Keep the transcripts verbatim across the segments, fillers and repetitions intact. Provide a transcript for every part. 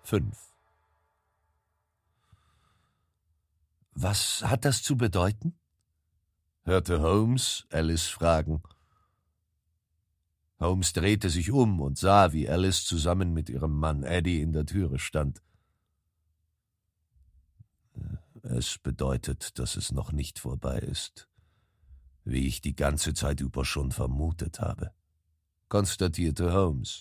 fünf. »Was hat das zu bedeuten?« hörte Holmes Alice fragen. Holmes drehte sich um und sah, wie Alice zusammen mit ihrem Mann Eddie in der Türe stand. »Es bedeutet, dass es noch nicht vorbei ist, wie ich die ganze Zeit über schon vermutet habe«, konstatierte Holmes.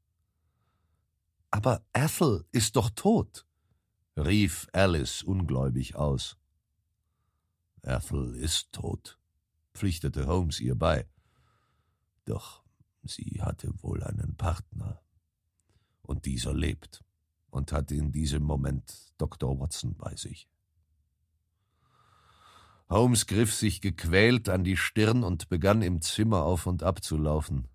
»Aber Ethel ist doch tot«, rief Alice ungläubig aus. »Ethel ist tot«, pflichtete Holmes ihr bei. »Doch sie hatte wohl einen Partner. Und dieser lebt und hat in diesem Moment Doktor Watson bei sich.« Holmes griff sich gequält an die Stirn und begann im Zimmer auf und ab zu laufen.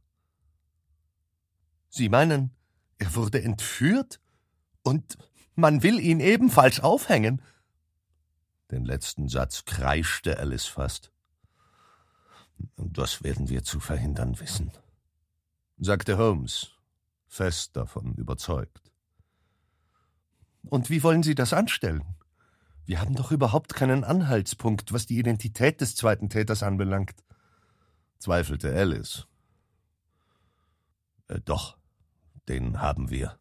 »Sie meinen, er wurde entführt? Und man will ihn ebenfalls aufhängen?« Den letzten Satz kreischte Alice fast. »Das werden wir zu verhindern wissen«, sagte Holmes, fest davon überzeugt. »Und wie wollen Sie das anstellen? Wir haben doch überhaupt keinen Anhaltspunkt, was die Identität des zweiten Täters anbelangt«, zweifelte Alice. Äh, »Doch, den haben wir«,